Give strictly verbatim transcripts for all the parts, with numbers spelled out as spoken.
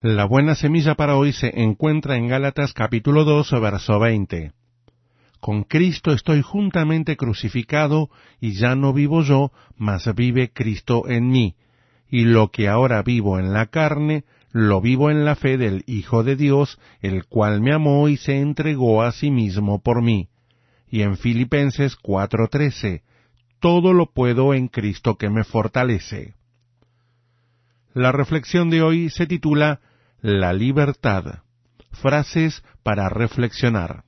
La buena semilla para hoy se encuentra en Gálatas capítulo dos, verso veinte. Con Cristo estoy juntamente crucificado, y ya no vivo yo, mas vive Cristo en mí. Y lo que ahora vivo en la carne, lo vivo en la fe del Hijo de Dios, el cual me amó y se entregó a sí mismo por mí. Y en Filipenses cuatro trece, todo lo puedo en Cristo que me fortalece. La reflexión de hoy se titula La libertad. Frases para reflexionar.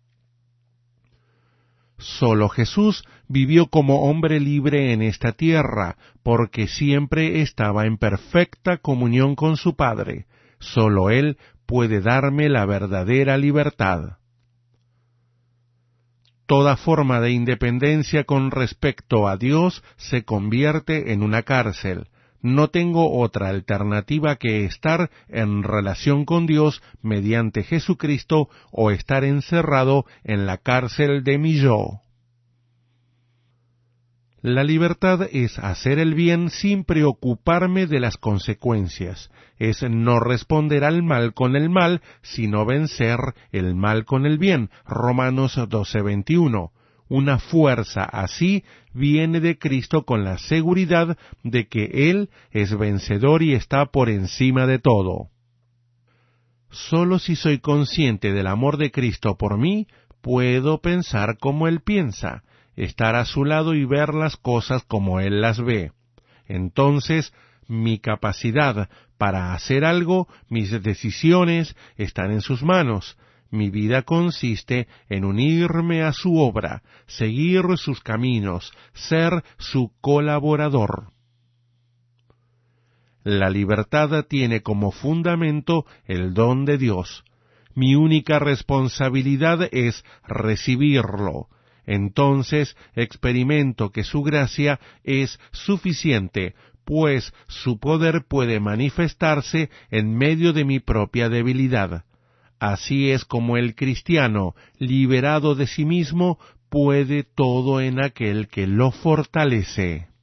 Solo Jesús vivió como hombre libre en esta tierra, porque siempre estaba en perfecta comunión con su Padre. Solo Él puede darme la verdadera libertad. Toda forma de independencia con respecto a Dios se convierte en una cárcel. No tengo otra alternativa que estar en relación con Dios mediante Jesucristo o estar encerrado en la cárcel de mi yo. La libertad es hacer el bien sin preocuparme de las consecuencias. Es no responder al mal con el mal, sino vencer el mal con el bien. Romanos doce veintiuno. Una fuerza así viene de Cristo con la seguridad de que Él es vencedor y está por encima de todo. Solo si soy consciente del amor de Cristo por mí, puedo pensar como Él piensa, estar a su lado y ver las cosas como Él las ve. Entonces, mi capacidad para hacer algo, mis decisiones, están en sus manos. Mi vida consiste en unirme a su obra, seguir sus caminos, ser su colaborador. La libertad tiene como fundamento el don de Dios. Mi única responsabilidad es recibirlo. Entonces experimento que su gracia es suficiente, pues su poder puede manifestarse en medio de mi propia debilidad. Así es como el cristiano, liberado de sí mismo, puede todo en aquel que lo fortalece.